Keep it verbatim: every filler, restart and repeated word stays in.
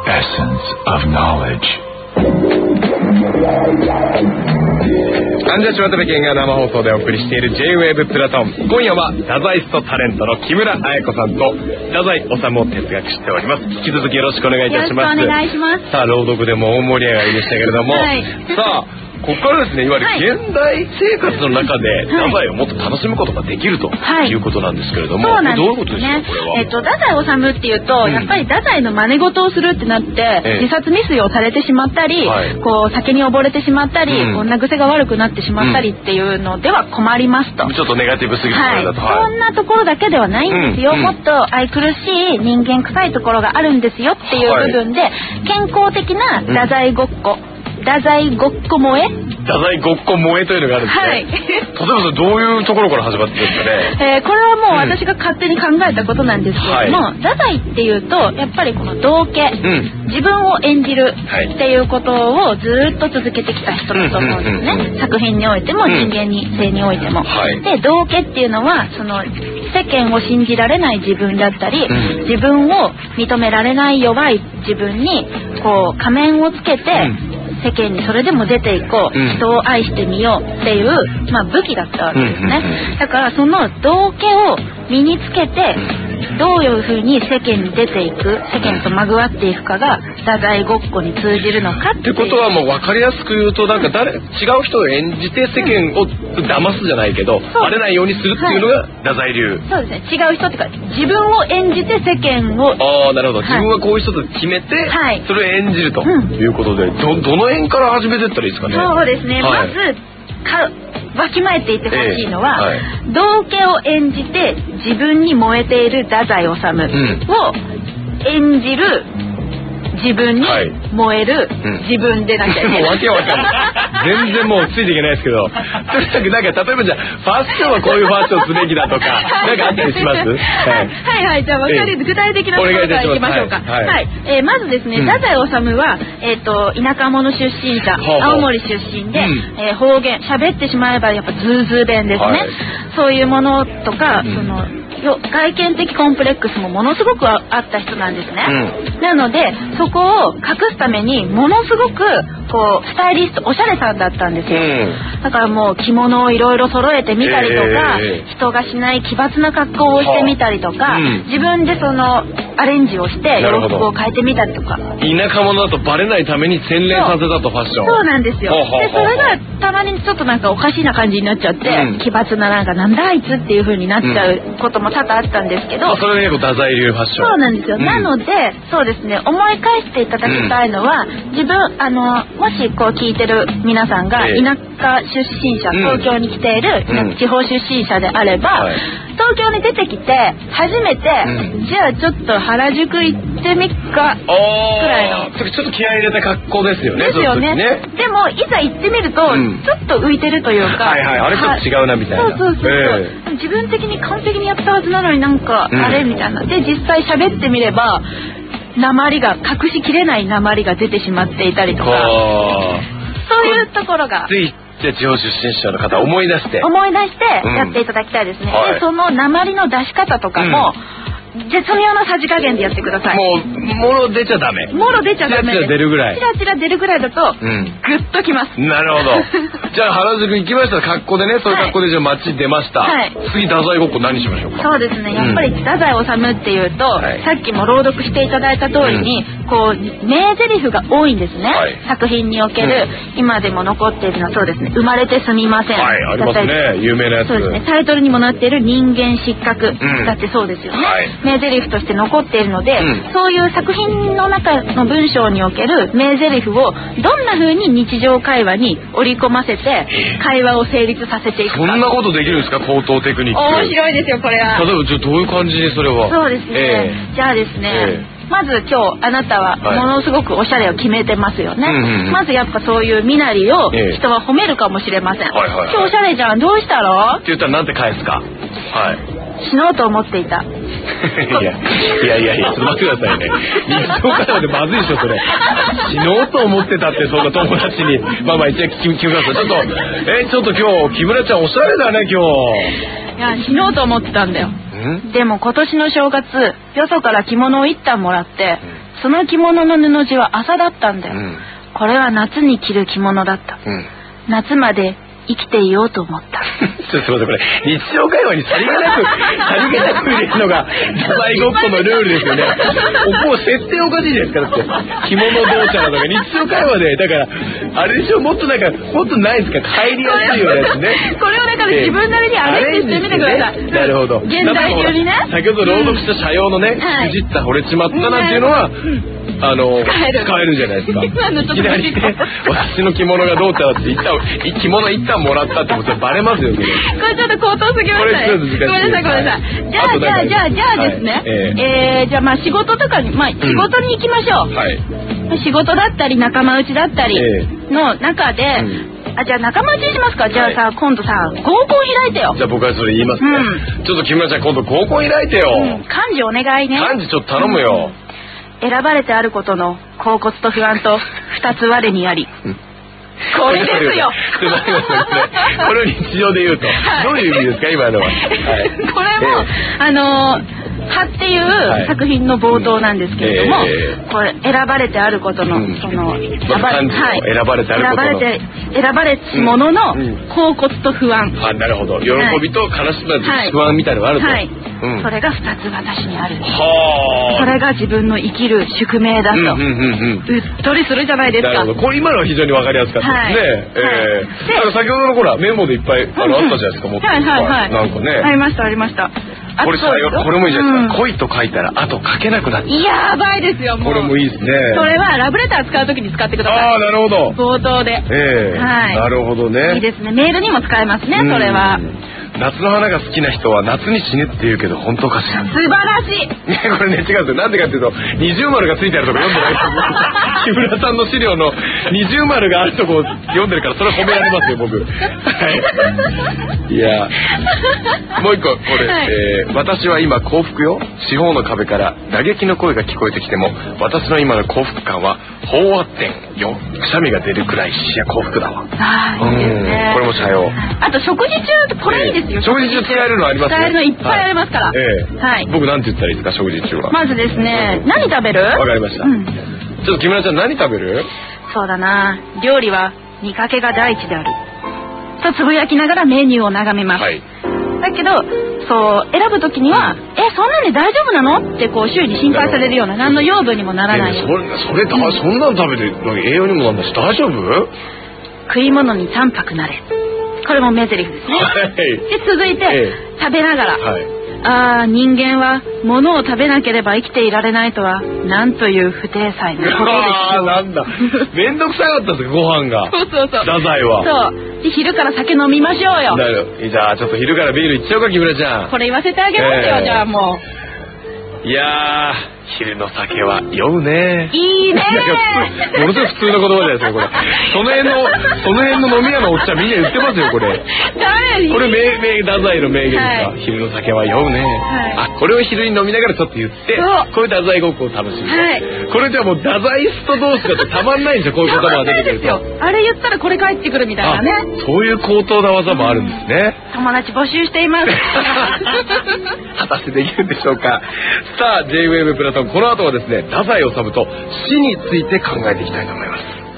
essence of knowledge.アンジャッシュ渡辺健が生放送でお送りしている J-ウェーブ プラトン。今夜は太宰ストタレントの木村彩子さんと太宰治を哲学しております。引き続きよろしくお願いいたします。 よろしくお願いします。 さあ朗読でも大盛り上がりでしたけれども、はい、さあここからですね、いわゆる現代生活の中で太宰をもっと楽しむことができるということなんですけれども、 はいはい、 どういうことですか、これは。 えっと、太宰治っていうと、うん、やっぱり太宰の真似事をするってなって、ええ、自殺未遂をされてしまったり、はい、こう酒に溺れてしまったり、うん、女癖が悪くなってしまったりっていうのでは困りますと、うん、 ちょっとネガティブすぎるところだと、 はいはい、そんなところだけではないんですよ、うん、もっと愛くるしい人間臭いところがあるんですよっていう部分で、はい、健康的な太宰ごっこ、うん、太宰ごっこ萌え太宰ごっこ萌えというのがあるんですね、はい、例えばどういうところから始まってるんですかね。 えー、これはもう私が勝手に考えたことなんですけれども、はい、太宰っていうとやっぱりこの道化、うん、自分を演じるっていうことをずっと続けてきた人だと思うんですね、うんうんうんうん、作品においても人間に性においても、はい、で道化っていうのはその世間を信じられない自分だったり、うん、自分を認められない弱い自分にこう仮面をつけて、うん世間にそれでも出ていこう、うん、人を愛してみようっていう、まあ、武器だったわけですね、うんうんうん、だからその道化を身につけてどういうふうに世間に出ていく世間とまぐわっていくかが太宰ごっこに通じるのかっていう。 ってことはもう分かりやすく言うとなんか誰違う人を演じて世間を騙すじゃないけどバレないようにするっていうのが太宰流、はい、 そうですね。違う人っていうか自分を演じて世間をああなるほど、はい、自分はこういう人と決めて、はい、それを演じるということで、うん、ど, どの辺から始めていったらいいですかね。 そうですね、はい、まずかわきまえていてほしいのは、えーはい、道化を演じて自分に燃えている太宰治を演じる自分に燃える自分でなきゃいけない、 もうわけわかんない全然もうついていけないですけどとにかくなんか例えばじゃあファッションはこういうファッションすべきだとかなんかあったりしますはい、 はいはいじゃあ分かり、えー、具体的なところからいきましょうか。はい、はいはいえー、まずですね、うん、太宰治は、えー、と田舎者出身者、ほうほう青森出身で、うんえー、方言喋ってしまえばやっぱズーズー弁ですね、はい、そういうものとか、うん、その外見的コンプレックスもものすごくあった人なんですね、うん、なのでそこを隠すためにものすごくこうスタイリストおしゃれさんだったんですよ、うん、だからもう着物をいろいろ揃えてみたりとか、えー、人がしない奇抜な格好をしてみたりとか、うん、自分でそのアレンジをして洋服を変えてみたりとか。 田舎者だとバレないために洗練させたとファッション。 そうなんですよ。でそれがたまにちょっとなんかおかしいな感じになっちゃって、うん、奇抜ななんかなんだあいつっていう風になっちゃうことも多々あったんですけど、 まあ、それが結構太宰流ファッション。 そうなんですよ、うん、なのでそうですね思い返していただきたいのは、うん、自分あのもしこう聞いてる皆さんが田舎出身者、えー、東京に来ている、うん、地方出身者であれば、はい、東京に出てきて初めて、うん、じゃあちょっと原宿行ってみっかくらいのちょっと気合い入れた格好ですよね。 ですよね。ねでもいざ行ってみると、うん、ちょっと浮いてるというか、はいはい、 あれちょっと違うなみたいな。 そうそうそうそう、えー、自分的に完璧にやったはずなのになんか、うん、あれみたいなで実際喋ってみれば訛りが隠しきれない訛りが出てしまっていたりとか、そういうところがぜひじゃあ地方出身者の方思い出して思い出してやっていただきたいですね、うんはい、でその訛りの出し方とかも、うん、絶妙なさじ加減でやってください。 もうもろ出ちゃダメ。 もろ出ちゃダメ。 チラチラ出るぐらい。 チラチラ出るぐらいだと、うん、グッときます。 なるほど。じゃあ原宿行きました格好でね、そういう格好でじゃあ街出ました。はい、次太宰ごっこ何しましょうか。 そうですね。やっぱり太宰治っていうと、はい、さっきも朗読していただいた通りに、うん、こう名台詞が多いんですね。はい、作品における、うん、今でも残っているのはそうですね。生まれてすみません。 はい、ありますね。有名なやつ。 そうですね。タイトルにもなっている人間失格、うん、だってそうですよね。はい、名台詞として残っているので、うん、そういう作品の中の文章における名台詞をどんな風に日常会話に織り込ませて会話を成立させていくか。 そんなことできるんですか。高等テクニック。 面白いですよこれは。 例えばちょっとどういう感じでそれは。 そうですね、えー、じゃあですね、えーまず今日あなたはものすごくおしゃれを決めてますよね、はい、まずやっぱそういう身なりを人は褒めるかもしれません、ええはいはいはい、今日おしゃれじゃんどうしたのって言ったらなんて返すか。はい死のうと思っていた。 いやいやいやいやちょっと待ってくださいね。日常会話でまずいでしょそれ。死のうと思ってたってそんな友達にまあまあ一応聞きください。ちょっとえちょっと今日木村ちゃんおしゃれだね今日。 いや死のうと思ってたんだよ。でも今年の正月よそから着物を一反もらってその着物の布地は麻だったんだよ、うん、これは夏に着る着物だった、うん、夏まで生きていようと思ったちょっとすいません、これ日常会話にさりげなくさりげなく入れるのが太宰ごっこのルールですよね。ここ設定おかしいですからって着物同茶などが日常会話で、だからあれでしょ、もっとなんかもっとないですか、帰りやすいようなやつね。 これをだから自分なりにアレンジしてみてください、 ね、なるほど。 現代風にね、 先ほど朗読した社用のね、しくじった惚れちまったなんていうのは、あの使える使えるじゃないですか。いきなりね、私の着物がどうちゃらって一旦着物一旦もらったってことはバレますよね。 これちょっと高等すぎましたね。ごめんなさいごめんなさい。じゃあじゃあじゃあじゃあですね、はい、えー、えー、じゃあまあ仕事とかに、まあ仕事に行きましょう、うん、はい、仕事だったり仲間内だったりの中で、えーうん、あ、じゃあ仲間内にしますか。じゃあさ、はい、今度さ合コン開いてよ。 じゃあ僕はそれ言いますね、うん、ちょっと木村ちゃん今度合コン開いてよ、うん、 幹事お願いね。 幹事ちょっと頼むよ、 うん、選ばれてあることの恍惚と不安と二つ我にあり、うん、これですよ。 これを日常で言うと、はい、どういう意味ですか今のは、はい、 これも、えー、あのーはっていう作品の冒頭なんですけれども、えー、これ選ばれてあることの、うん、その選ばれ、はい、 選ばれてあることの選ばれて選ばれし者の恍惚と不安、 うんうん、あ、なるほど、喜びと悲しみと不安みたいなのがあると、はい、うん、 それがふたつ私にある。はあ、それが自分の生きる宿命だと、うんうんうんうん、うっとりするじゃないですか。 なるほど、これ今のは非常に分かりやすかったですね、はい、えー、はい、先ほどのほらメモでいっぱいあのあったじゃないですか、持ってる、はいはいはい、なんかねありましたありました。 これさ、これもいいじゃないですか、うん、恋と書いたらあと書けなくなっちゃう。 やばいですよ、もう。 これもいいですね。 それはラブレター使うときに使ってください。 ああ、なるほど。 冒頭で、 ええー、はい、なるほどね。 いいですね、メールにも使えますね、それは。 夏の花が好きな人は夏に死ねって言うけど本当かしら。 素晴らしい。 これね、違うんですよ。なんでかっていうと二重丸がついてあるとこ読んでないです木村さんの資料の二重丸があるとこ読んでるから、それは褒められますよ僕。はい。いやもう一個これ、はい、えー、私は今幸福よ。四方の壁から打撃の声が聞こえてきても私の今の幸福感は飽和点よ。くしゃみが出るくらい幸福だわ。 ああ、いいですね。 これも社用。 あと食事中これいいですよ。 食事中使えるのありますね。 使えるのいっぱいありますから。 ええ、はい。僕なんて言ったらいいですか、食事中は。 まずですね、何食べる？ わかりました。うん、ちょっと木村ちゃん何食べる？ そうだな、料理は見かけが第一であるとつぶやきながらメニューを眺めます。はい、だけどそう選ぶときには、うん、えそんなんで大丈夫なのってこう周囲に心配されるような何の養分にもならないよ。 それそれだ、うん、そんなの食べて栄養にもなんだし大丈夫？ 食い物に淡白なれ。これも名台詞ですね。はい、で続いて、ええ、食べながら、はい、ああ人間は物を食べなければ生きていられないとはなんという不定裁なことですよ。 ああなんだ。めんどくさかったんですかご飯が。 そうそうそう。 太宰は。 そう。で昼から酒飲みましょうよ。 なる。じゃあちょっと昼からビールいっちゃおうか木村ちゃん。 これ言わせてあげますよ、えー、じゃあもう。いやー。昼の酒は酔うね。 いいねー。ものすごい普通の言葉じゃないですかこれ。その辺のその辺の飲み屋のおっちゃんみんな言ってますよこれ。 ダメ。 これ名名太宰の名言ですか、はい。昼の酒は酔うね、はい。あ、これを昼に飲みながらちょっと言って、こういう太宰ごっこを楽しむ。はい。これじゃもう太宰スト同士だとたまんないんですよこういう言葉が出てくると。 あれ言ったらこれ返ってくるみたいなね。 そういう高等な技もあるんですね。 うん、友達募集しています。 果たしてできるんでしょうか。さあ ジェイウェーブ プラトン、この後はですね太宰治と死について考えていきたいと思います。